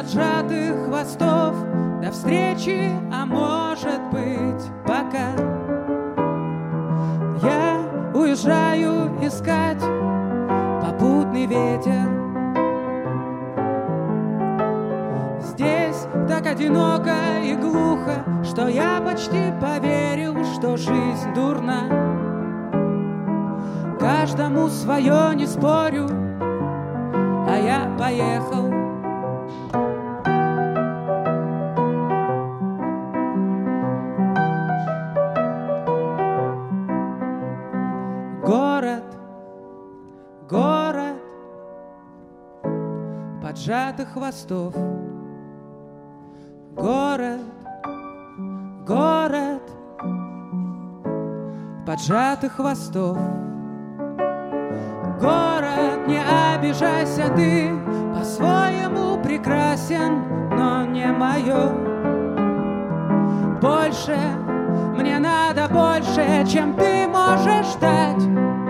поджатых хвостов. До встречи, а может быть, пока. Я уезжаю искать попутный ветер. Здесь так одиноко и глухо, что я почти поверил, что жизнь дурна. Каждому свое, не спорю, а я поехал. Город, город поджатых хвостов. Город, город поджатых хвостов. Город, не обижайся, ты по-своему прекрасен, но не мое. Больше, мне надо больше, чем ты можешь дать.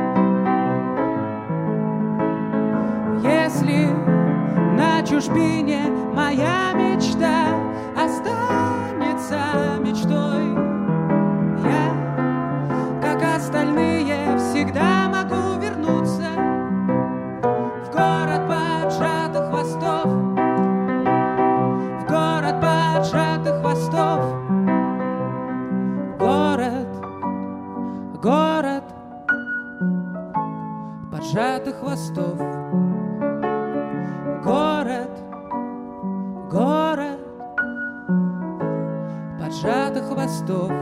Если на чужбине моя мечта останется мечтой, я, как остальные, всегда могу вернуться в город поджатых хвостов, в город поджатых хвостов. Город, город поджатых хвостов. Город, город поджатых хвостов.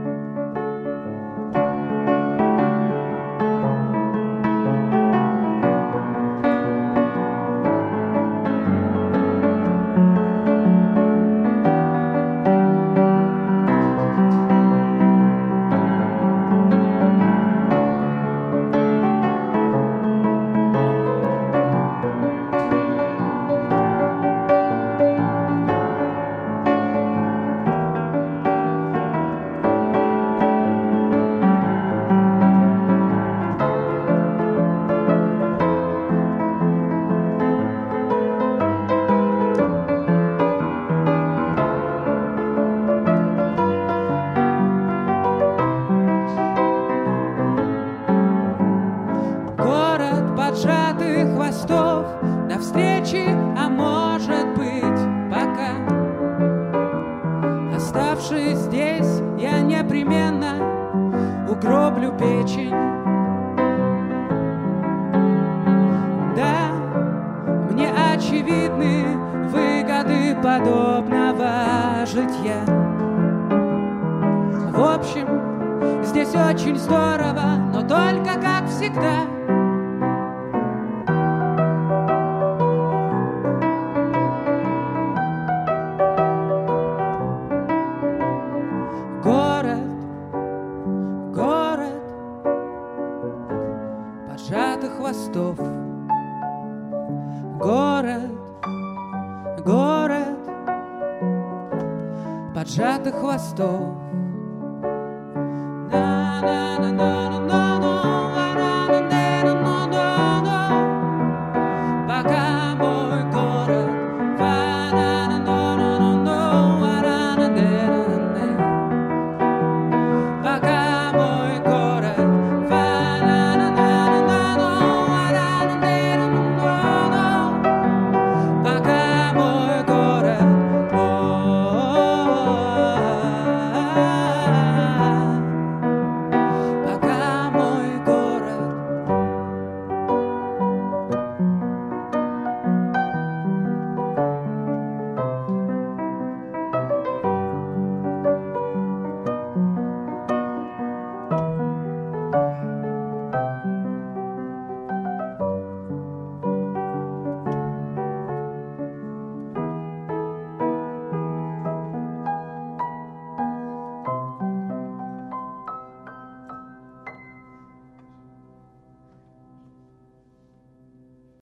Поджатых хвостов, до встречи, а может быть, пока. Оставшись здесь, я непременно угроблю печень. Да, мне очевидны выгоды подобного житья. В общем, здесь очень здорово, но только как всегда. Поджатых хвостов. Город, город поджатых хвостов. Пока.